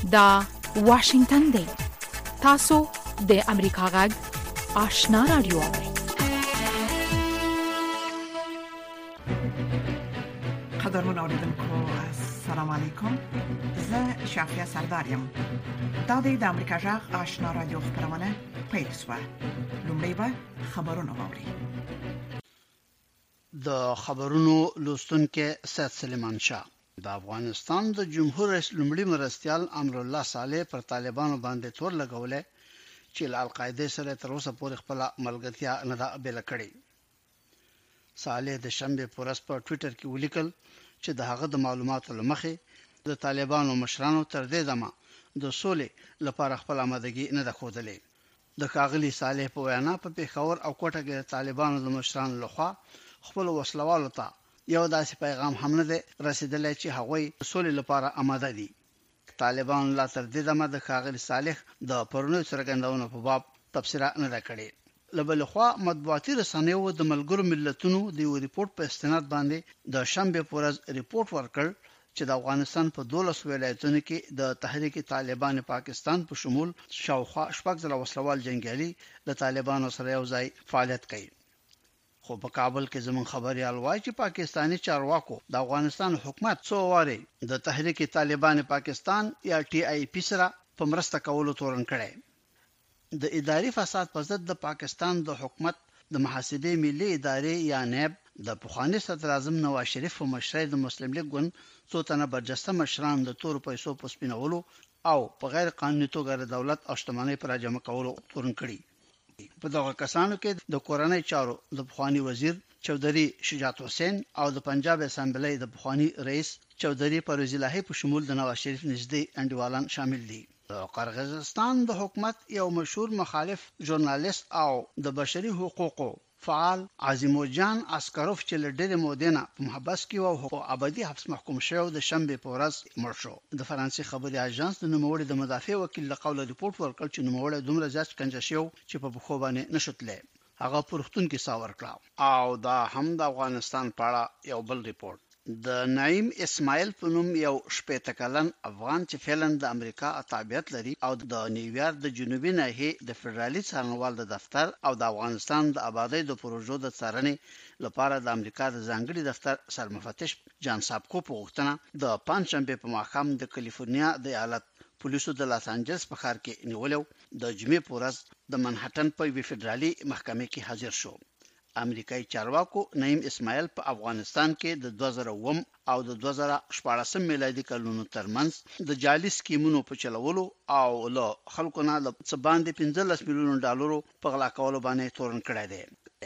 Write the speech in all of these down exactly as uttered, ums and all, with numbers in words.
دا واشنگتن دی. تاسو د امریکا غږ آشنا رادیو. قدرمن اوریدونکو السلام علیکم. زه شافیا سردارم. دا د امریکا غږ آشنا رادیو خبرونه پیل شوه. لومړی به خبرونه واوري. د خبرونو لوستونکو سید سلیمان شاه. د افغانستان د جمهور رئیس لومړي مرستیال امر الله صالح پر طالبانو باندې تور لګولې چې ل القاعده سره تر اوسه پورې خپل ملګرتیا نه ده بیل کړې. صالح د شنبه په ورځ په ټوئیټر کې ولیکل چې د هغه د معلوماتو لمخې د طالبانو مشرانو تر دې دمه د سولې لپاره خپل آمادګي نه ده ښودلې. د ښاغلي صالح په وینا په پیښور او کوټه کې د طالبانو د مشرانو لخوا خپل وسلوالو ته یو داسې پیغام هم نه دی رسیدلی چې هغوی سولې لپاره آماده دي. طالبان لا تر دې دمه د ښاغلي صالح د پرونیو څرګندونو په باب تبصره نه ده کړې. له بلې خوا مطبوعاتي رسنیو د ملګرو ملتونو د یو ریپورت په استناد باندې د شنبه په ورځ ریپورت ورکړ چې د افغانستان په دولس ولایتونو کې د تحریک طالبان پاکستان په شمول شاوخوا شپږ ځله وسلوال جنگیالي د طالبانو سره یو ځای فعالیت کوي. خو په کابل کې زمون خبريال وایي چې پاکستانی چارواکو د افغانستان حکومت څو واره د تحریک طالبان پاکستان یا ټي آی پی سره په مرسته کولو تورن کړي. د اداري فساد په ضد د پاکستان د حکومت د محاسبې ملي ادارې یا نیب د پخوانی صدر اعظم نواز شریف په مشرۍ د مسلم لیگ ګوند څو تنه برجسته مشران د تور پیسو په سپینولو او په غیر قانوني توګه د دولت او شتمنۍ پر جمع کولو تورن کړي. په دغه کسانو کې د کورنۍ چارو د پخوانی وزیر چودھری شجاعت حسین او د پنجاب اسمبلی د پخوانی رئیس چودھری پرویز الهی په شمول د نواز شریف نږدې انډیوالان شامل دي. د قرغیزستان د حکومت یو مشهور مخالف ژورنالیست او د بشري حقوقو فعال عظیمجان عسکروف چې لډېر مودینه په محبس کې او حقوق ابدي حبس محکوم شو د شنبه په ورځ مړ شو. د فرانسې خبري اژانس د نوموړي د مدافع وکیل له قوله ریپورت ورکړ چې نوموړي دومره زیات کنجه شو چې په بخو باندې نشوتله. هغه پرختون کې ساور کړ. او دا هم د افغانستان په اړه یو بل ریپورت. د نعیم اسماعیل په نوم یو شپږ کلن افغان چې فعلا د امریکا تابعیت لري او د نیویارک د جنوبي ناحیې د فدرالي څارنوال د دفتر او د افغانستان د آبادی د پروژو د څارنې لپاره د امریکا د ځانګړي دفتر سرمفتش جان سابکو په غوښتنه د پنځشنبه په ماښام د کالیفورنیا د ایالت پولیسو د لاس انجلس په ښار کې نیولو د جمعې په ورځ د منهټن په وی فدرالي محکمې کې حاضر شو. امریکایي چارواکو نعیم اسماعیل په افغانستان کې د دوه زره اووه او د دوه زره شپږ میلادي کلونو ترمنځ د جعلي سکیمونو په چلولو او له خلکو نه د څه باندې پنځلس میلیون ډالرو په غلا کولو باندې تورن کړی دی.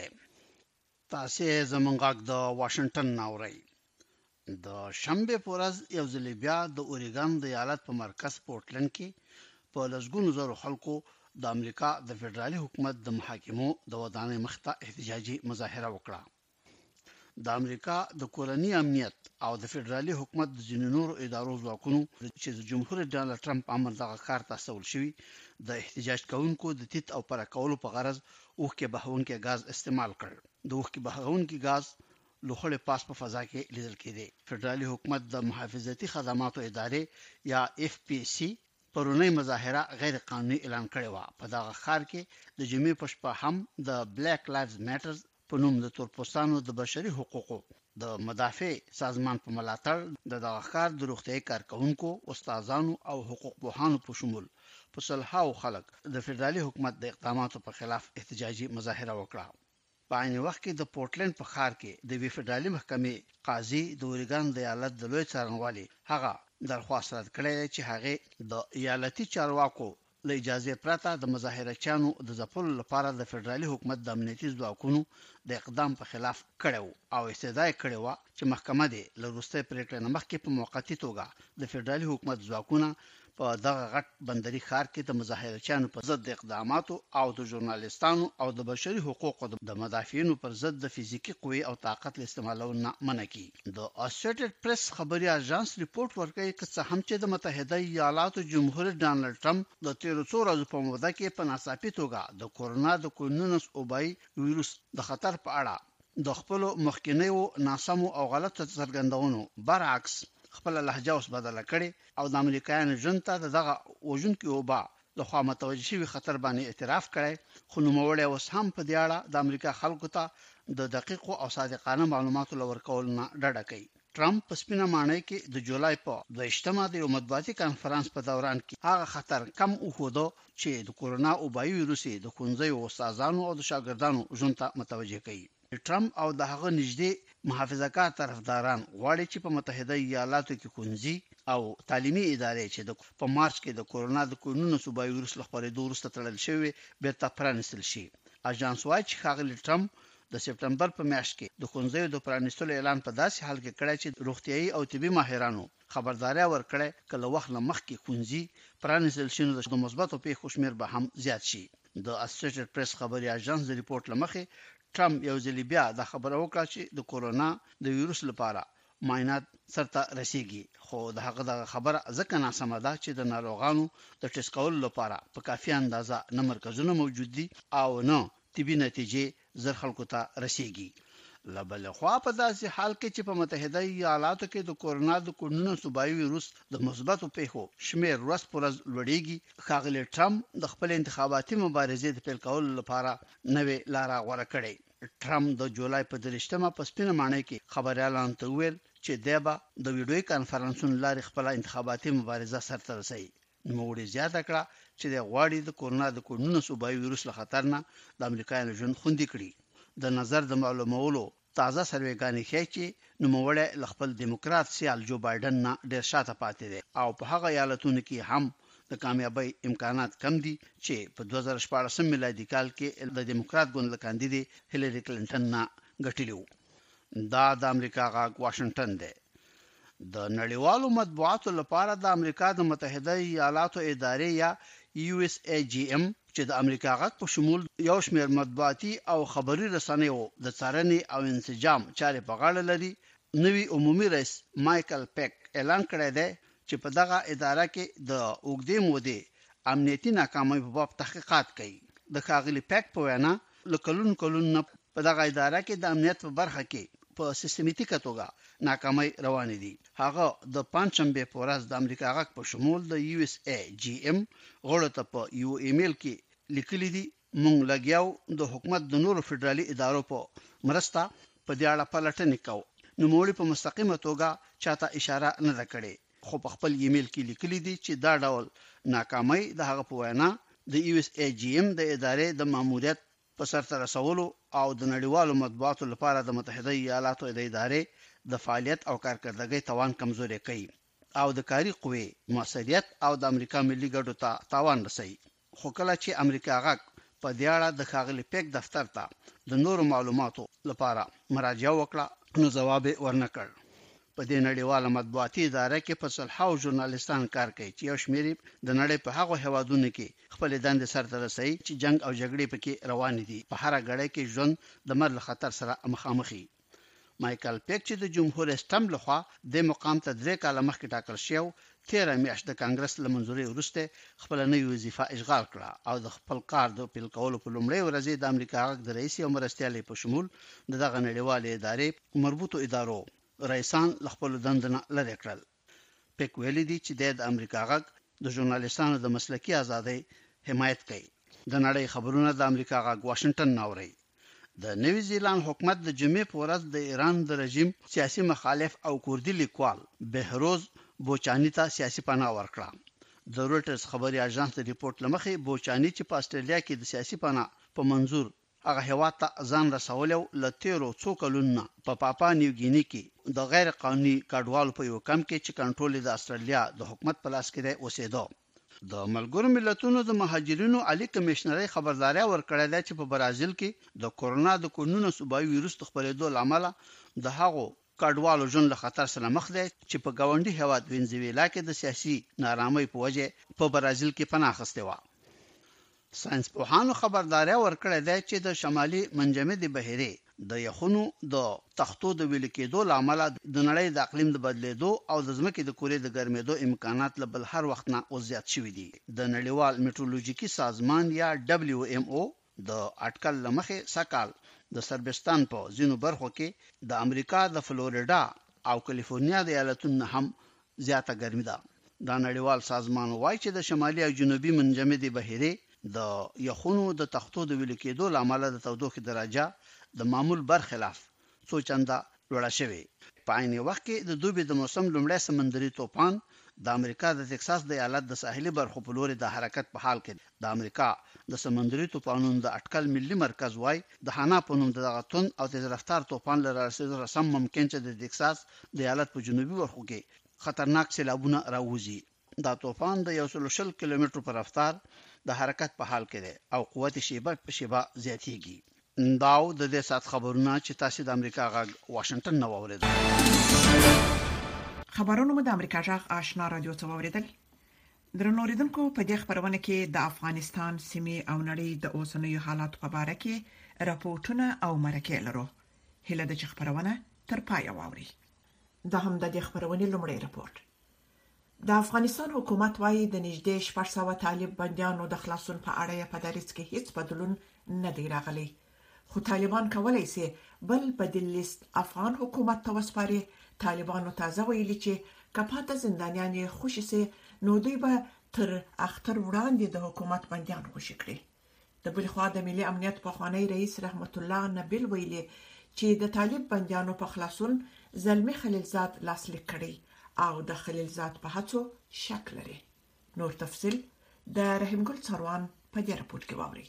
تاسو زمونږ د واشنگټن ناوړی. د شنبه په ورځ یو ځل بیا د اوريګان د ایالت په مرکز پورټلند کې په لږګونو زرو خلکو د امریکا د فدرالي حکومت د محاکمو د ودانۍ مخته احتجاجي مظاهره وکړه. د امریکا د کورنۍ امنیت او د فدرالي حکومت د جنونور ادارو ځواکونو چې د جمهور ډانلډ ټرمپ امر دغه کار تاسول شوی د احتجاج کوونکو د تیت او پرکولو په غرض اوخکې بهونکې غاز استعمال کړ. د اوخکې بهونکې غاز لوخړې پاس په فضا کې لیدل کېده. فدرالي حکومت د محافظتي خدماتو ادارې یا اف پی سی پرونی مظاهره غیر قانوني اعلان کړی و. په دغه ښار کې د جمعې په شپه هم د بلیک لایوز میټرز په نوم د تورپوستانو د بشري حقوقو د مدافع سازمان په ملاتړ د دغه ښار د روغتیايي کارکونکو، استادانو او حقوق پوهانو په شمول په سلهاو خلک د فدرالي حکومت د اقداماتو په خلاف احتجاجي مظاهره وکړه. په عین وخت کې د پورټلند په ښار کې د وی فدرالي محکمې قاضي د اوريګان د ایالت د لوی څارنوالي هغه درخواست رد کړی چې هغه د ایالتي چارواکو له اجازه پرته د مظاهرچیانو د ځپلو لپاره د فدرالي حکومت د امنیتي ځواکونو د اقدام په خلاف کړو او استدعا کړې و چې محکمه دې له وروستۍ پریکړې مخکې په موقتی توګه د فدرالي حکومت ځواکونه په دغه غټ بندري ښار کې د مظاهرچیانو پر ضد اقداماتو او د ژورنالیستانو او د بشري حقوقو د مدافعینو پر ضد د فزیکی قوې او طاقت استعمالولو نه منع کی. د اسوسییټډ پریس خبري اژانس ریپورت ورکوي چې هم چې د متحده ایالاتو جمهور ډانلډ ټرمپ د تیرو څو ورځې په موده کې په ناڅاپي توګه د کورونا د کورونس اوبای وایروس د خطر په اړه د خپل مخکینیو ناسمو او غلطو څرګندونو برعکس خپل لهجه اوس بدله کړي او د امریکایانو جنتا دغه وژونکي وبا له خوا متوجه شوی خطر باندې اعتراف کړي خو نوموړی اوس هم په دې اړه د امریکا خلکو ته د دقیق او صادقانه معلوماتو لور کول نه ډډه کوي ټرمپ په سپینه مانۍ کې د جولای په دویشتمه د یو مطبوعاتي کانفرنس په دوران کې هغه خطر کم وښوده چې د کورونا وبایي ویروس د ښوونځیو استادانو او د شاګردانو ژوند ته متوجه کوي ټرمپ او د هغه نږدې محافظه‌کار طرفداران غواړي چې په متحده ایالاتو کې ښوونځي او تعلیمي ادارې چې په مارچ کې د کورونا د کورونو وبایي ویروس له خپرېدو وروسته تړل شوی بیرته پرانیستل شي اژانس وايي چې ښاغلي ټرمپ د سپټمبر په میاشت کې د ښوونځیو د پرانیستلو اعلان په داسې حال کې کړی چې روغتيایي او طبي ماهرانو خبرداري ورکړه کله وخت مخکې ښوونځي پرانیستل شي نو د مثبتو پیښو شمیر به هم زیات شي د اسوسییټډ پریس خبري اژانس د ریپورت لمخې ټرمپ یو ځل بیا د خبرو وکړه چې د کورونا د ویروس لپاره معاینات سرته رسیدي خو د هغه د خبره ځکه ناسمه ده چې د ناروغانو د ټیسټ کولو لپاره په کافي اندازه نه مرکزونه موجود دي او نه طبي نتیجې زر خلکو ته رسیدي لبل خو په داسې حال کې چې په متحده ایالاتو کې د کورونا د کورونو وبایي ویروس د مثبتو پیښو شمیر ورځ پر ورځ لوړیږي ښاغلي ټرمپ د خپل انتخاباتي مبارزې د پیل کولو لپاره نوې لار غوړه کړې ټرمپ د جولای په درشتمه په سپینه مانۍ کې خبريالان ته ویل چې دبا د ویډیوي کانفرنسونو لارې خپل انتخاباتي مبارزه سرته رسوي نوموړي زیاته کړه چې د غواړي د کورونا د کورونو وبایي ویروس له خطر نه د امریکایانو ژوند خوندي کړي د نظر د معلومولو تازه سروېګانې ښیي چې نوموړی ل خپل دیموکرات سیال جو بایدن نه ډېر شاته پاتې دی او په هغه ایالتونو کې هم د کامیابی امکانات کم دي چې په دوه زره شپږ میلادي کال کې د دیموکرات ګوند له کاندیدې هیلری کلینټن نه ګټلی و دا د امریکا غاګ واشنگټن دی د نړیوالو مطبوعاتو لپاره د امریکا د متحده ایالاتو ادارې یا یو اس ای جی ام چې د امریکا غاګ په شمول یو شمېر مطبوعاتي او خبري رسنیو د څارنې او انسجام چارې په غاړه لري نوی عمومي رئیس مایکل پیک اعلان کړی دی چې په دغه اداره کې د اوګدې مودې امنیتي ناکامۍ په باب تحقیقات کوي د ښاغلي پیک په وینا لکلون کلون په دغه اداره کې د امنیت په برخه کې په سیستماتیکه توګه ناکامۍ روان دي هغه د پنځشنبه په ورځ د امریکا غاک په شمول د یو اس ای جی ام غړو ته په یو ایمیل کې لیکلي دي مونږ لګیاو د حکومت د نورو فدرالي ادارو په مرسته په دې اړه پلټنې کوو نو موري په مستقیمه توګه چاته اشاره نه ده کړې خو په خپل ایمیل کې لیکلي دي چې دا ډول ناکامۍ د هغه په وینا د یو اس ای جی ام د ادارې د ماموریت په سرته رسولو او د نړیوالو مطبوعاتو لپاره د متحده ایالاتو د ادارې د فعالیت او کارکردګۍ توان کمزوري کوي او د کاري قوې موثریت او د امریکا ملي ګټو ته تاوان رسوي خو کله چې امریکا غاک په دې اړه د ښاغلي پیک دفتر ته د نورو معلوماتو لپاره مراجعه وکړه نو ځواب ورنکړ په دې نړیواله مطبوعاتي اداره کې په صلحاو ژورنالیستان کار کوي چې یو شمېر د نړۍ په هغه هوادونو کې خپل دندې سرته رسوي چې جنگ او جګړې پکې روان دي په هر غړې کې ژوند د مرګ خطر سره مخامخي مایکل پیک چې د جمهور استم لخوا د مقام ته درې کاله مخکې ټاکل شو تیره میاشت د کانګرس له منځوري وروسته خپل نوې وظیفه اشغال کړه او د خپل کار د پیل کولو په لومړۍ ورځ د امریکا د رئیس او مرستيالي په شمول دغه نړیوالې ادارې مربوطو ادارو رئیسان خپل دندنه لري کړل پیک ویل دي چې د امریکا غږ د ژورنالیستانو د مسلکي ازادۍ حمایت کوي د نړۍ خبرونه د امریکا غږ واشنگټن ناوړي د نوی زیلند حکومت د جمعې په ورځ د ایران د رژیم سیاسي مخالف او کوردی لیکوال بهروز بوچانی ته سیاسي پناه ورکړه د رويټرز خبري اژانس د ریپورت لمخې بوچانی چې په استرالیا کې د سیاسي پناه په منظور هغه هوا ته ځان رسولو لتیرو څو کلونه په پاپا نیو ګینی کې د غیر قانوني کډوالو په یو کم کې چې کنټرول د استرالیا د حکومت په لاس کې دی اوسېدو د ملګرو ملتونو د مهاجرینو عالی کمشنري خبرداري ورکړه ده چې په برازیل کې د کورونا د کورونو وبایي ویروس خپرېدو لامل د هغو کډوالو ژوند له خطر سره مخ دي چې په گاونډي هیواد وینزویلا کې د سیاسي نارامۍ په وجه په برازیل کې پناه اخیسته و ساينس پوهانو خبرداري ورکړه ده چې د شمالي منجمد بحیره د یخونو د تختو د ویل کېدو لامل د نړۍ د اقلیم د بدلیدو او د ځمکې د کورې د ګرمېدو امکانات له بل هر وخت نه زیات شوي دي د نړیوال میټرولوژیکي سازمان یا دبليو ام او د اټکل لمخې سکال د سربستان په ځینو برخو کې د امریکا د فلوریډا او کالیفورنیا د ایالتونو هم زیاته ګرمي ده. دا نړیوال سازمان وایي چې د شمالي او جنوبي منجمدي بهیرې د یخونو د تختو د ویل کېدو لامل د تودوخې درجه د معمول برخلاف څو چنده لوړه شوې. په عین وخت کې د دوبي د موسم لومړی سمندري طوفان د امریکا د ټکساس د ایالت د ساحلي برخو په لوري د حرکت په حال کې. د امریکا د سمندري طوفانونو د اټکل ملي مرکز وای د حنا په نوم د غتون او تیز رفتار طوفان لره رسیدو رسم ممکن چې د ټکساس د ایالت په جنوبي برخو کې خطرناک سیلابونه راوځي. دا طوفان د یو سل شل کیلومتر په رفتار د حرکت په حال کې دی او قوت شیبه په شیبه زیاتېږي. داو د دې سات خبرونه چې تاسو د امریکا غږ واشنگټن نو اوریدل. خبرونه د امریکا غږ آشنا رادیو څخه اوریدل. درنوریدونکو په دې خبرونه کې د افغانستان سیمې او نړۍ د اوسنیو حالات په اړه کې راپورټونه او مرکې لرو. هله د خبرونه تر پای واوري. دا هم د دې خبرونه لومړی راپورټ. د افغانستان حکومت وايي د نږدې شپږ سوه طالب بنديانو د خلاصون په اړه په دریځ کې هیڅ بدلون نه دی راغلی. خو طالبان کولای شي بل بدیل لیست افغان حکومت ته وسپاري. طالبانو تازه ویلي چې کپاته زندانیان خوشي سي نو دوی به تر اختر وړاندې د حکومت بنديان خوشي کړي. د بل خوا د ملي امنیت په خوانی رئیس رحمت الله نبیل ویلي چې د طالب بنديانو په خلاصون زلمی خلیلزاد لاسلیک کړي او د خلیلزاد په هڅو شک لري. نور تفصیل د رحیم ګل څروان په دې راپورټ کې واوري.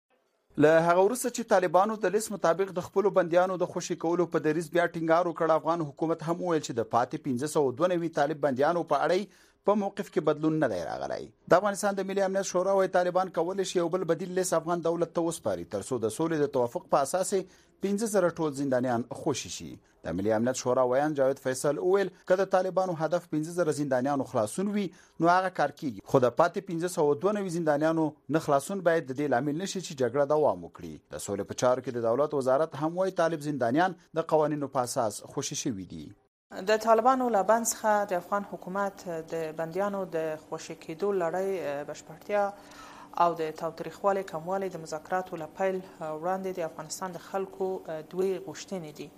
له هغه وروسته چې طالبانو د لیست مطابق د خپل بنديانو د خوشي کولو په دریځ بیا ټینګار وکړ، افغان حکومت هم ویل چې د پاتې پنځه سوه دوه نوي طالب بنديانو په اړه په موقف کې بدلون نه دی راغلی. د افغانستان د ملي امنیت شورا وايي طالبان کولای شي یو بل بدیل لیست افغان دولت ته وسپاري ترڅو د سولې د توافق په اساس پنځه زره ټول زندانیان خوشي شي. د ملي امنیت شورا ویان جاوید فیصل اویل کله طالبانو هدف پنځه زره زندانیانو خلاصون وي نو هغه کار کیږي، خو د پاتې پنځه سوه دوه نوي زندانیانو نه خلاصون باید د دې لامل نشي چې جګړه دوام وکړي. د سولې په چارو کې د دولت وزارت هم وايي طالب زندانیان د قوانینو په اساس خوشي شوي دي. د طالبانو لبن څخه د افغان حکومت د بنديانو د خوشي کېدو لړۍ بشپړتیا او د تاوتریخوالي کموالی د مذاکراتو لپیل وړاندې د افغانستان د خلکو دوی غوښتنې دي.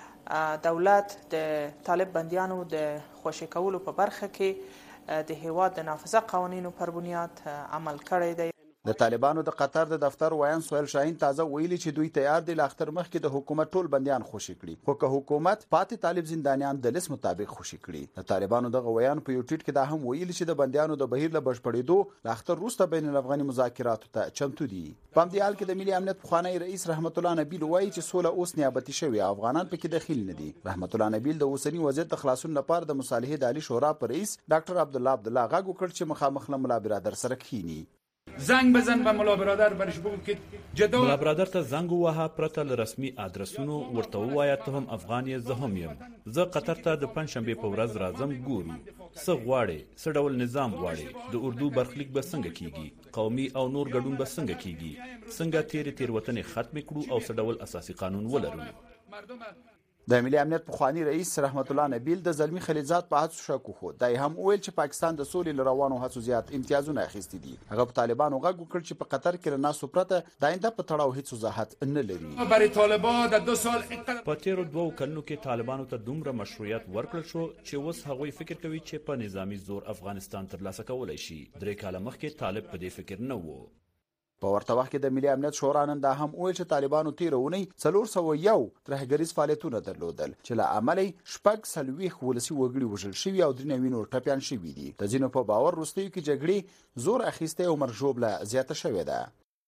دولت د طالب بنديانو د خوشي کولو په برخه کې د هیواد د نافذه قوانینو پر بنیاد عمل کړی دی. د طالبانو د قطر د دفتر ویان سویل شاهین تازه ویلي چې دوی تیار دي ل اختر مخکې د حکومت ټول بنديان خوشي کړي، خو که حکومت پاتې طالب زندانیان د لیست مطابق خوشي کړي. د طالبانو دغه ویان په یو ټویټ کې دا هم ویلي چې د بنديانو د بهیر له بشپړېدو ل اختر وروسته بین الافغاني مذاکراتو ته چمتو دي. په همدې حال کې د ملي امنیت پخوانی رئیس رحمت الله نبیل وایي چې سوله اوس نیابتي شوې، افغانان پکې دخیل نه دي. رحمت الله نبیل د اوسنی وضعیت د خلاصون لپاره د مصالحې د عالی شورا پر رئیس ډاکټر عبدالله عبدالله غږ وکړ چې مخامخ له ملا برادر سره کښیني. زنگ بزن به ملا برادر برش بگو که جدا ملا برادر ته زنگ ووهه پرته له رسمي ادرسونو ورته ووایه ته هم افغان یې زه هم یم. زه قطر ته د پنجشنبې په ورځ راځم، ګورو څه غواړې، څه ډول نظام غواړې، د اردو برخلیک به څنګه کیږي، قومي او نور ګډون به څنګه کیږي، څنګه تیرې تیروتنې ختمې کړو او څه ډول اساسي قانون ولرو. د ملي امنیت پخوانی رئیس رحمت الله نبیل د زلمی خلیلزاد په هڅو شک وکړ. دا هم ویل چې پاکستان د سولې له روانو هڅو زیات امتیازونه اخیستي دي. هغه په طالبانو غږ وکړ چې په قطر کې له ناسو پرته د آینده په تړاو هیڅ وضاحت نه لري. برای طالبان د دو سال په تیرو دوو کلونو کې طالبانو ته دومره مشروعیت ورکړل شو چې اوس هغوی فکر کوي چې په نظامی زور افغانستان ترلاسه کولی شي. درې کاله مخکې طالب په دې فکر نه و. په ورته وخت کې د ملي امنیت شورا نن دا هم ویل چې طالبانو تیره اونۍ څلور سوه یو ترهګریز فعالیتونه درلودل چې له امله شپږ څلوېښت ولسي وګړي وژل شوي او درې نوي نور ټپیان شوي دي. د ځینو په باور وروستیو کې جګړې زور اخیستی او مرګ ژوبله زیاته شوې ده.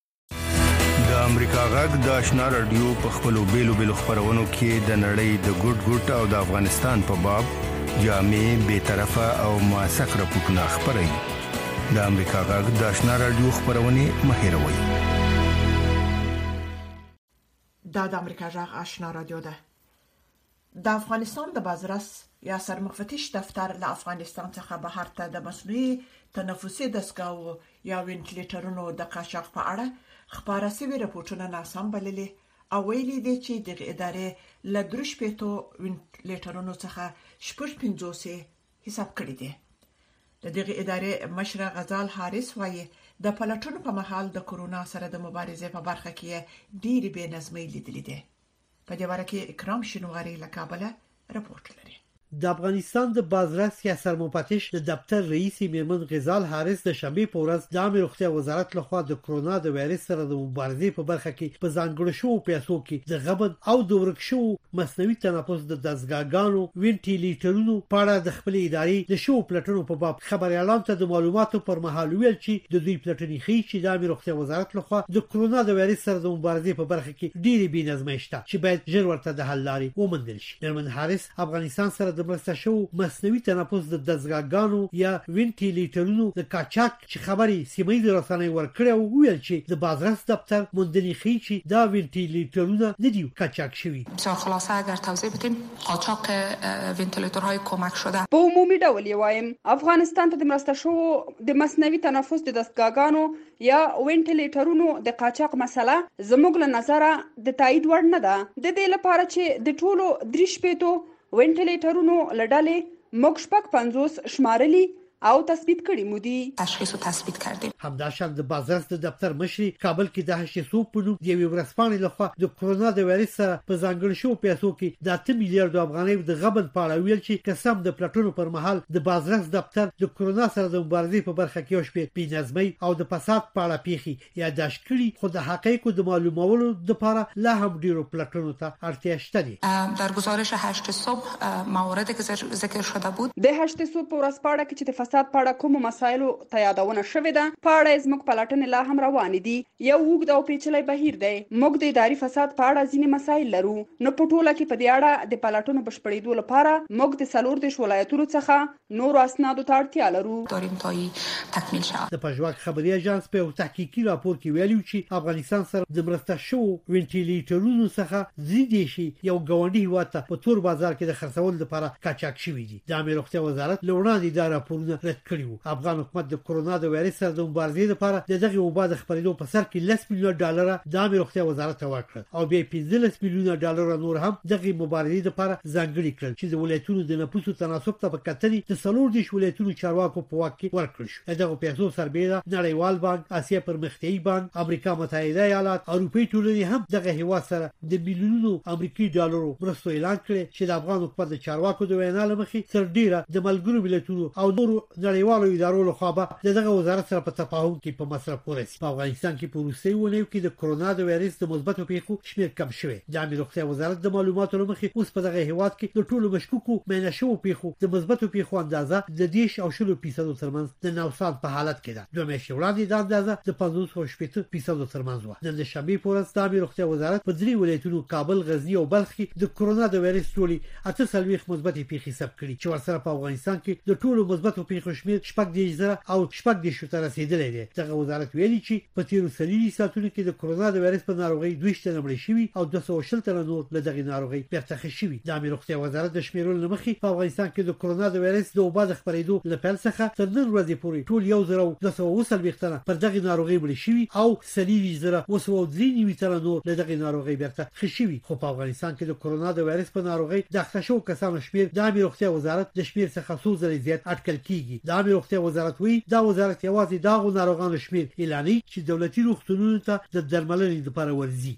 د امریکا غږ د آشنا رادیو په خپلو بیلو بیلو خپرونو کې د نړۍ د ګوټ ګوټ او د افغانستان په باب جامع، بېطرفه او موثق راپورټونه خپروي. د امریکا غږ د آشنا رادیو خبرونه مهیروي. دا د امریکا غږ آشنا رادیو ده. د افغانستان د بازرس یا سرمفتش دفتر له افغانستان څخه بهر ته د مصنوعي تنفسي دستګاو یا وینټیلیټرونو د قاچاق په اړه خبره سوي راپورټونه ناسم بللي او ویلي دي چې د ادارې له درش پېټو وینټیلیټرونو څخه شپږ پنځوس حساب کړی دي. د دغه ادارې مشر غزال حارث وایي د پلټونو په مهال د کورونا سره د مبارزې په برخه کې ډېری بې نظمۍ لیدلې ده. په دې اړه کې اکرام شینواری له کابل راپورټ لري. د افغانستان د بازرس یا سرمپاتش د دفتر رئیس میرمن غزال حارث د شنبه په ورځ د عامه روغتیا وزارت لخوا د کرونا د وایرس سره د مبارزې په برخه کې په ځانګړو شو پیسو کې د غبن او د ورک شو مصنوعي تنفس د دزګاګانو وینټیلیټرونو په اړه د خپل ادارې د شو پلټنو په باب خبر اعلان ته د معلوماتو پر مهال ویل چې د دوی پلټنې خي چې د عامه روغتیا وزارت لخوا د کرونا د وایرس سره د مبارزې په برخه کې ډېری بېنظمۍ شته چې باید ژر ورته د حل لارې وموندل شي. میرمن حارث افغانستان سره د مرسته شو مصنوعي تنفس د دزګاګانو یا وینټیلیټرونو د کاچاک چې خبري سیمه د رسنۍ ورکړه او ویل چې د بازرس دفتر موندنی خي چې دا وینټیلیټرونه د دې کاچاک شوی. بسیار خلاصه اگر توضیح بدیم قاچاق وینټیلیټرهای کمک شده. په عمومي ډول وایم افغانستان ته د مرسته شو د مصنوعي تنفس د دزګاګانو یا وینټیلیټرونو د قاچاق مسله زموږ له نظره د تایید وړ نه ده. د دې لپاره چې د ټولو درې شپېتو وینټیلیټرونو لړلې موږ شپږ پنځوس شمارلي او تثبیت کړی مو دي. تشخیص او تثبیت کردیم. همداشان د بازرس د دفتر مشري کابل کې د هشت سو په نوم د یوې ورځپاڼې لخوا د کرونا د وایرس سره په ځانګړي شو پیسو کې د اته میلیارډ افغانۍ د غبن په اړه ویل چې قسم د پلټونو پر مهال د بازرس دفتر د کرونا سره د مبارزې په برخه کې یو شپې بېنظمۍ او د فساد په اړه پیښې یادداشت کړي خو د حقایقو د معلومولو لپاره لا هم ډیرو پلټونو ته اړتیا شته دي. در گزارش هشت صبح مواردی که ذکر شده بود د هشت صبح په ورځپاڼه کې چې د فساد په اړه کوم مسایلو ته یادونه شوې ده په اړه زموږ پلټنې لا هم روان دي. یو اوږد او پیچلی بهیر دی. موږ د اداري فساد په اړه ځینې مسایل لرو. نو په ټوله کې په دې اړه د پلټنو بشپړېدو لپاره موږ د څلور دېرش ولایتونو څخه نورو اسنادو ته اړتیا لرو. داریم تا تکمیل شود. د پژواک خبري اژانس په یو تحقیقي راپور کې ویلي چې افغانستان سره د مرسته شو وینټیلیټرونو څخه زیاتې شي یو ګاونډي هیواد ته په تور بازار کې د خرڅول لپاره کاچاک شوی دي. د عامه روغتیا وزارت لوړاندې دا راپورونه رد کړي. افغان حکومت د کرونا د وایرس سره د مبارزې لپاره د دغه وبا د خپرېدو په سر کې لس میلیونه ډالر د عامه روغتیا وزارت ته ورکړل او بیا پنځلس میلیونه ډالر نور هم دغه مبارزې لپاره ځانګړي کړل چې د ولایتونو د نفوسو تناسب ته په کتنې د څلور دېرش ولایتونو چارواکو په واک کې ورکړل شو. دغه پیسو سربېره نړیوال بانک، اسیا پرمختیایي بانک، امریکا متحده ایالات، اروپایي ټولنې هم دغه هیواد سره د میلیونونو امریکایي ډالرو مرستو اعلان کړی چې د افغان حکومت د چارواکو د وینا لمخې تر ډیره د ملګرو ملتونو او نورو نړیوالو ادارو لخوا به دغه وزارت سره په تفاهم کې په مصرف ورسي. په افغانستان کې په وروستي ونیو کې د کرونا د وایرس د مثبتو پیښو شمېر کم شوی. د عامه روغتیا وزارت د معلوماتو لمخې اوس په دغه هیواد کې د ټولو مشکوکو معاینه شوو پیښو د مثبتو پیښو اندازه د دېرش او شل فیصد ترمنځ د نوسان په حالت کې ده. دوه میاشتې وړاندې دا اندازه د پنځوس او شپږ فیصد ترمنځ و. نن د شنبې په ورځ د عامه روغتیا وزارت په درې ولایتونو کابل، غزنی او بلخ کې د کرونا د وایرس ټولې اته څلوېښت مثبتې پیښې ثبت کړي چې ورسره په افغانستان کې د ټولو مثبتو پیښو شمېر شپږ دېرش زره او شپږ دېرش ته رسیدلی دی. دغه وزارت ویلي چې په تیرو څلوېښتو ساعتونو کې د کرونا د وایرس په ناروغۍ دوه شته مړه شوي او دوه سوه شل تنه نور له دغه ناروغۍ بیرته ښه شوي. د عامه روغتیا وزارت د شمیرلو مخې په افغانستان کې د کرونا د وایرس د وبا د خپرېدو له پیل څخه تر نن ورځې پورې ټول یو زره دوه سوه اووه څلوېښت تنه پر دغه ناروغۍ مړه شوي او څلېرویشت زره اووه سوه درې نوي تنه نور له دغه ناروغۍ بیرته ښه شوي. خو په افغانستان کې د کرونا د وایرس په ناروغۍ د اخته شوو کسانو شمېر د عامه روغتیا وزارت د شمېر څخه څو ځلې زیات اټکل کیږي. د عامه روغتیا وزارت وایي دا وزارت یوازې داغو ناروغانو شمېر اعلانوي چې دولتي روغتونونو ته د درملنې لپاره ورځي.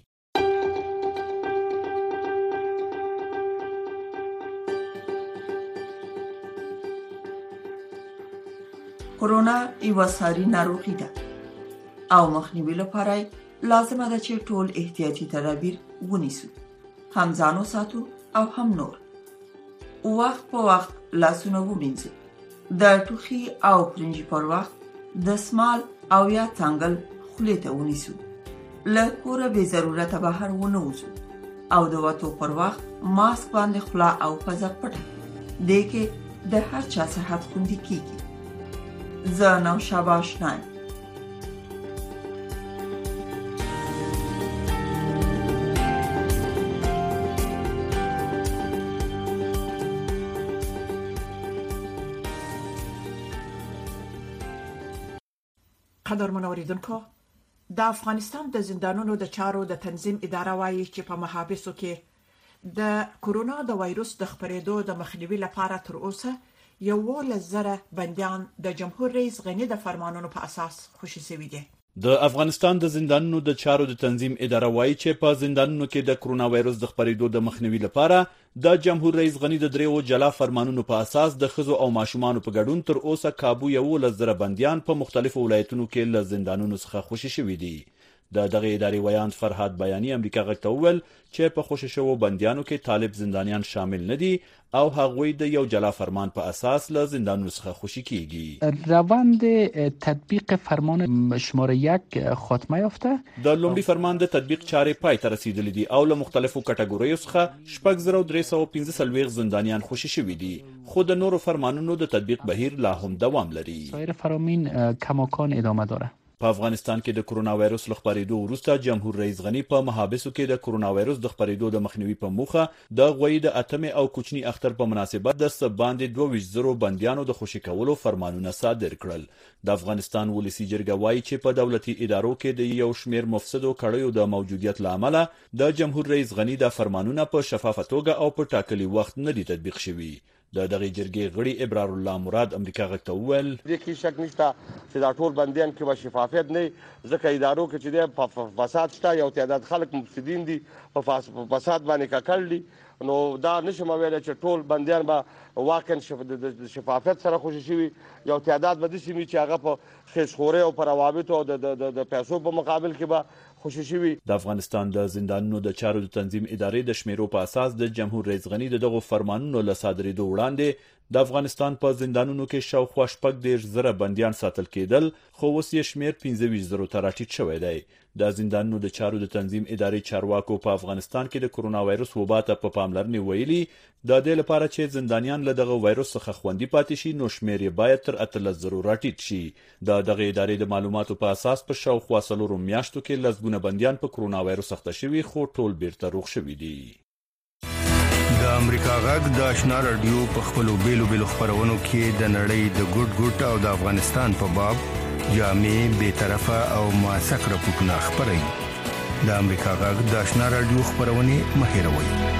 کرونا یو ساري ناروغي ده او مخنیوي لپاره لازمه ده چې ټول احتیاطي تدابیر ونیسو، هم ځانو ساتو او هم نور. وخت په وخت لاسونه ومینځو، د ټوخي او پرنجي پر وخت د سمال او یا څنګل خولې ته ونیسو، له کوره بې ضرورته بهر ونه وځو او د وتو پر وخت ماسک باندې خوله او پزه پټه. دې کې د هر چا صحت خوندي کیږي. زه نوشابه آشنایم. قدرمن اوریدونکو، د افغانستان د زندانونو د چارو د تنظیم اداره وايي چې په محابسو کې د کورونا د وایروس د خپرېدو د مخنیوي لپاره تر اوسه یو ولس زره بندیان د جمهور رئیس غنی د فرمانونو په اساس خوشي شوي دي. د افغانستان د زندانونو د چارو د تنظیم اداره وایي چې په زندانونو کې د کرونا وایرس د خپرېدو د مخنیوي لپاره د جمهور رئیس غنی د دریو جلا فرمانونو په اساس د ښځو او ماشومانو په ګډون تر اوسه کابو یولس زره بندیان په مختلفو ولایتونو کې له زندانونو څخه خوشي شوي دي. د دغه ادارې ویاند فرهاد بیاني امریکا غږ ته وویل چې په خوشي شوو بندیانو کې طالب زندانیان شامل نه دي او هغوی د یو جلا فرمان په اساس له زندانونو څخه خوشي کیږي. روند تطبیق فرمان شماره یک خاتمه یافته. د لومړي فرمان د تطبیق چارې پای ته رسیدلې دي او له مختلفو کټګوریو څخه شپږ زره درې سوه پنځه څلوېښت زندانیان خوشي شوي دي، خو د نورو فرمانونو د تطبیق بهیر لا هم دوام لري. سایر فرامین کماکان ادامه داره. په افغانستان کې د کرونا وایرس له خپرېدو وروسته جمهور رئیس غنی په محابسو کې د کرونا وایرس د خپرېدو د مخنیوي په موخه د غوی د اتمې او کوچني اختر په مناسبت د څه باندې دوه ویشت زرو بندیانو د خوشي کولو فرمانونه صادر کړل. د افغانستان ولسي جرګه وایي چې په دولتي ادارو کې د یو شمېر مفسدو کړیو د موجودیت له امله د جمهور رئیس غنی د فرمانونه په شفافه توګه او په ټاکلي وخت نه دي تطبیق شوي. د دغه جرګې غړي ابرار الله مراد امریکا غږ ته وویل دې کې شک نشته چې دا ټول بندیان کې به شفافیت نه ځکه ادارو کې چې د فساد شته یو تعداد خلک مفسدین دي په فساد باندې ککړ دي، نو دا نشم ویلی چې ټول بندیان به واقعا د شفافیت سره خوشي شوي، یو تعداد به داسې وي چې هغه په خیزخورۍ او په روابطو او د پیسو په مقابل کې به خوشي شوي. د افغانستان د زندانونو د چارو د تنظیم ادارې د شمیرو په اساس د جمهور رئیس غنی د دغو فرمانونو له صادرېدو وړاندې د افغانستان په زندانونو کې شاوخوا شپږ دېرش زره بندیان ساتل کېدل، خو اوس یې شمېر پنځه ویشت زرو ته راټیټ شوی دی. د زندانونو د چارو د تنظیم ادارې چارواکو په افغانستان کې د کرونا وایرس وبا ته په پاملرنې ویلي د دې لپاره چې زندانیان له دغه وایرس څخه خوندي پاتې شي نو شمېر یې باید تر اتلس زرو راټیټ شي. د دغه ادارې د معلوماتو په اساس په شاوخوا څلورو میاشتو کې لسګونه بندیان په کرونا وایرس اخته شوي، خو ټول بیرته روغ شوي دي. د امریکا غږ د آشنا رادیو په خپلو بیلو بیلو خپرونو کې د نړۍ د ګوټ ګوټ او د افغانستان په باب جامع بی‌طرفه او موثق راپورټونه خپروي. د امریکا غږ د آشنا رادیو خپرونې مه هېروئ.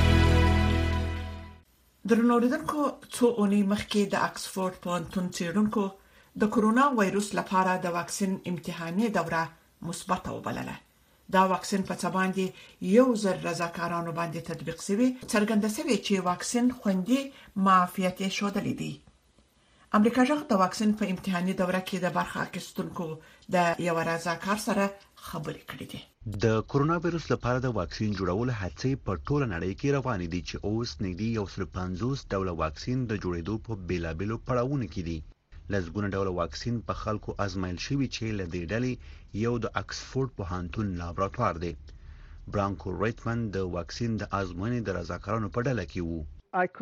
درنو اوریدونکو، څو اونۍ مخکې د اکسفورډ پوهنتون څېړونکو د کرونا وایرس لپاره د واکسین امتحاني دوره مثبته وبلله. دا واکسین په څه باندې یو زر رضاکارانو باندې تطبیق شوی، څرګنده شوی چې واکسین خوندي معافیت یې ښودلی دی. امریکا غږ د واکسین په امتحاني دوره کې د برخه اخیستونکو د یو رضاکار سره خبرې کړې دي. د کرونا وایرس لپاره د واکسین جوړولو هڅې په ټوله نړۍ کې روانې دي چې اوس نږدې یو سل پنځوس ډوله واکسین د جوړېدو په بیلابیلو پړاوونو کې دي. لسګونه ډوله واکسین په خلکو ازمایل شوي چې له دې ډلې یو د اکسفورډ پوهنتون لابراتوار دی. برانکو ریټمن د واکسین د ازموینې د رضاکارانو په ډله کې وو.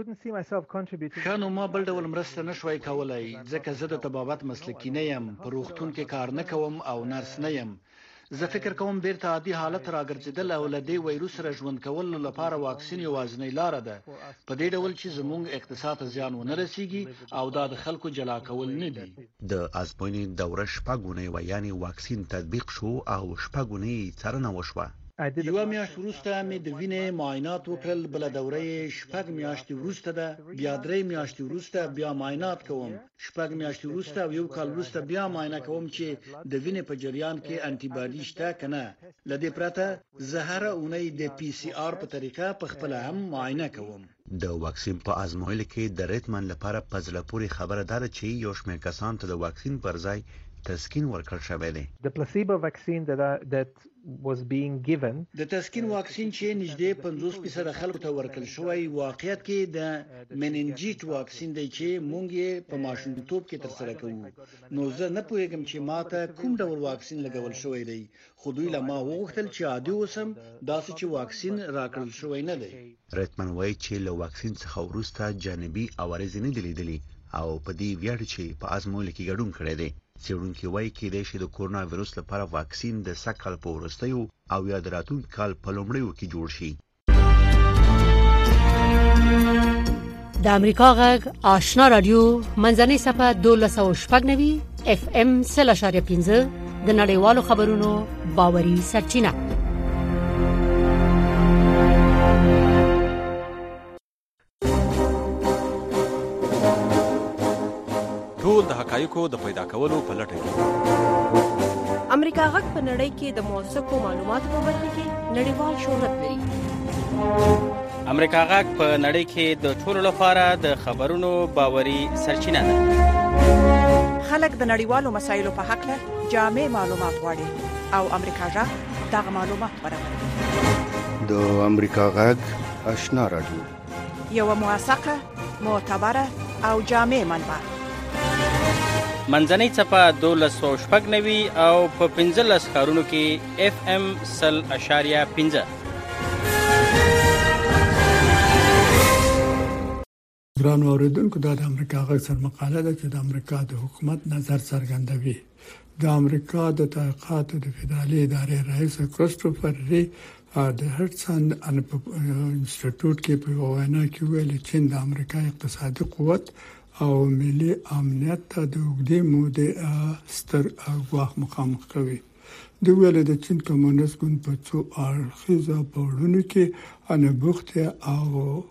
ښه نو ما بل ډول مرسته نشوای کولای ځکه زه د طبابت مسلکي نه یم، په روغتون کې کار نه کوم او نرس نه یم. زه فکر کوم بیرته عادي حالت راګرځیدل او له دې وایروس سره ژوند کولو لپاره واکسین یوازینۍ لاره ده، په دې ډول چې زموږ اقتصاد ته زیان ونه رسیږي او دا د خلکو جلا کول نه دي. د ازموینې دوره شپږ اونۍ وه، یعنې واکسین تطبیق شو او شپږ اونۍ څارنه وشوه. یوه میاشت وروسته مې د وینې معاینات وکړل، بله دوره یې شپږ میاشتې وروسته ده، بیا درې میاشتې وروسته بیا معاینات کوم، شپږ میاشتې وروسته او یو کال وروسته بیا معاینه کوم چې د وینې په جریان کې انټي باډي شته که نه. له دې پرته زه هره اونۍ د پی سي آر په طریقه په خپله هم معاینه کوم. د واکسین په ازمویلو کې د ریټمن لپاره په زړه پورې خبره دا ده چې یو شمېر کسان ته د واکسین پر ځای تسکین ورکړل شوی دی. The placebo vaccine that uh, that was being given د تسکین واکسین چې نږدې پنځوس فیصده خلکو ته ورکړل شوی واقعیت کې د مننجیټ واکسین دی چې مونږ یې په ماشومتوب کې ترسره کوو. نو زه نه پوهیږم چې ما ته کوم ډول واکسین لګول شوی دی، خو دوی له ما وغوښتل چې عادي اوسم داسې چې واکسین راکړل شوی نه دی. ریټمن وایي چې له واکسین څخه وروسته جانبي عوارض نه دي لیدلي او په دې ویاړي چې په ازمویلو کې ګډون کړی دی. څېړونکي وایي کېدای شي د کرونا وایرس لپاره واکسین د سږ کال په وروستیو او یا د راتلونکي کال په لومړیو کې جوړ شي. د امریکا غږ آشنا رادیو منځنۍ صفحه دولس سوه شپږ نوي اف ام سل اشاریه پنځه د نړیوالو خبرونو باوري سرچینه. ټول د حقایقو د پیدا کولو په لټه کې امریکا غږ په نړۍ کې د موثقو معلوماتو په برخه کې نړیوال شهرت لري. امریکا غږ په نړۍ کې د ټولو لپاره د خبرونو باوري سرچینه ده. خلک د نړیوالو مسایلو په حق له جامع معلومات غواړي او امریکا غږ دغه معلومات برابروي. د امریکا غږ آشنا رادیو یو موثقه، معتبره او جامع منبع. منځنۍ څپه دولس سوه شپږ نوي او په پنځلس ښارونو کې اف ام سل اشاریه پنځه. ګرانو اوریدونکو، دا د امریکا غږ سر مقاله ده چې د امریکا د حکومت نظر څرګندوي. د امریکا د تحقیقاتو د فدرالي ادارې رئیس کریسټوفر ری د هرټسن انسټیټیوټ کې په وینا کې ویل چې د امریکا اقتصادي قوت او ملي امنیت ته د وګړي مودې ستر ګواښ مخامخ کوي. د ویل د چین کمونیست ګوند په څو اړخیزه پړونو کې انبوخته او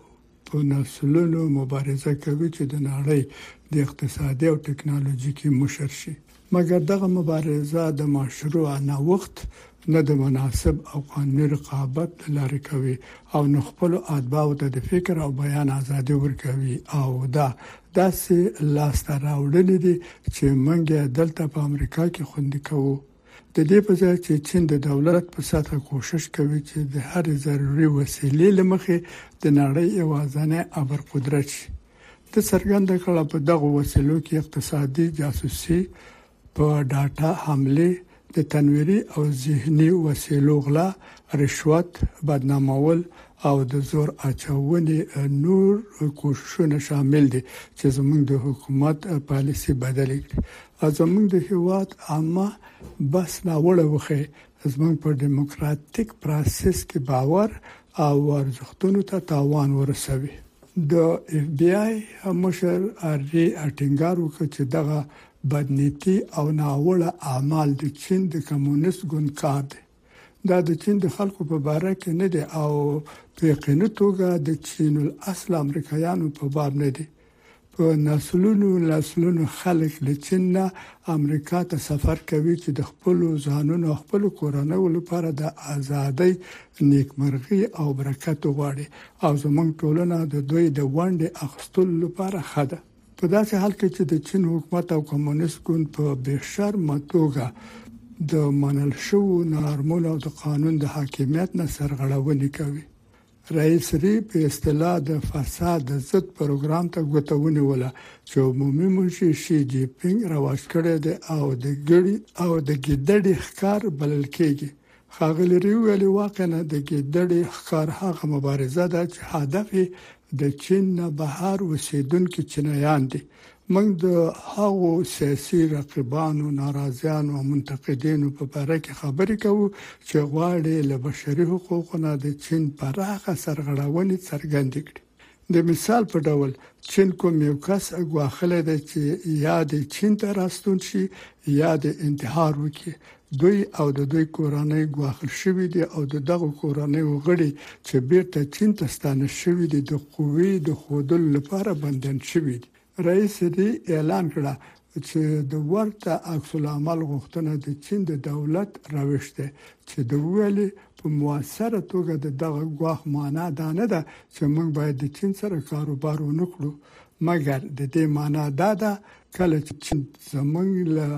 په نسلونو مبارزه کوي چې د نړۍ د اقتصادي او ټکنالوژیکي مشر شي. مګر دغه مبارزه د مشروع نه وخت نه د مناسب او قانوني رقابت لارې کوي او نه خپل اتباعو ته د فکر او بیان ازادي ورکوي او دا داسې لاسته راوړلې دي چې موږ دلته په امریکا کې خوندي کوو. د دې په ځای چې چین د دولت په سطحه کوشش کوي چې د هر ضروري وسیلې لمخې د نړۍ یوازینی ابرقدرت شي. د څرګنده کړه په دغه وسیلو کې اقتصادي جاسوسي، په ډاټا حمله، د تنویري او ذهني وسیلو غلا، رشوت، بدنامول او د زور اچونې نور کوششونه شامل دي چې زموږ د حکومت پالیسي بدلې کړي. زموږ د هیواد عامه بس ناوړه وخه زموږ په دیموکراتیک پروسس کې باور او ارزښتونو ته تاوان ورسوي. د اف بی آی مشر اری اټینګار وکړ چې دغه بدنیتی او ناوړه اعمال د چین د کمونیست ګوند کار دی. دا د چین د خلکو په باره کې نه دی او په یقیني توګه د چین الاصل امریکایانو په باب نه دی. په نسلونو نسلونو خلک له چین نه امریکا ته سفر کوي چې د خپل ځانونو خپل کورنۍ لپاره د ازادۍ، نیکمرغي او برکت غواړي او زموږ ټولنه د دوی د وړاندې اخستلو لپاره خده. په داسې حال کې چې د چین حکومت او کمونیست ګوند په بشرمه توګه د منل شوو نورمونو او د قانون د حاکمیت نه سرغړونې کوي. رئیس ری په اصطلاح د فساد ضد پروګرام ته غوښتنه ولا چې عمومي منشي شي جی پینګ راوښ کړی دی او د ګړي او د ګډړې ښکار بلل کېږي. ښاغلي ری ویلي واقعا د ګډړې ښکار هغه مبارزه ده چې هدف د چین نه بهر اوسیدونکو چینایان دي. موږ د هغو سیاسي رقیبانو، ناراضیانو او منتقدینو په اړه کې خبرې کوو چې غواړي له بشري حقوقو نه د چین پراخه سرغړونې څرګندې کړي. د مثال په ډول چین کوم یو کس غواخله ده چې یا د چین ته راستون شي یا د انتحار وکړي. دوی او د دوی کورنۍ غواخل شوی دي او دغه کورنۍ وغړي چې بیرته چین ته ستانه شوی دي د قوی د خودل لپاره بندن شوی دي. رئیس دی اعلان کړه چې د ورته عکس العمل غوښتنه د چین د دولت روش ده چې د ویلي په موثره توګه دغه غواخ معنا دا نه ده چې موږ باید د چین سره کاروبار ونکړو، مګر د دې معنا دا ده کله چې چین زموږ له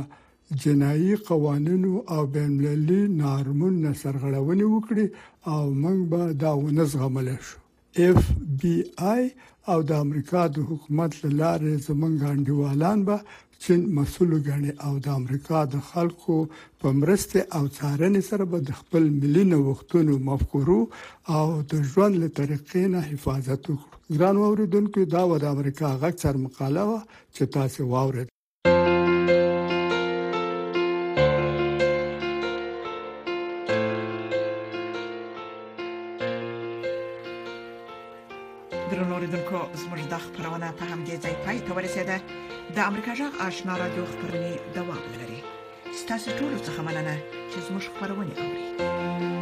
جنایي قوانینو او بین‌المللي نورمونو سرغړونې وکړي او موږ به دا ونه زغمل شو. اف بی آی او د امریکا د حکومت لاره زمونږ انډیوالان به چین مسؤل غني او د امریکا د خلکو په مرسته او څارنې سره به د خپل ملي نوښتونو مفکورو او د ژوند له طریقې نه حفاظت وکړو. ګران اوریدونکو، دا و د امریکا غږ سر مقاله و چې تاسو واورئ. اوریدونکو، زموږ د خبرونه په همدې ځای پای ته ورسېده. د امریکا جغ آشنا رادیو خبرونه دوام لري. ستاسو ټول څه مننه چې زموږ خبرونه اوري.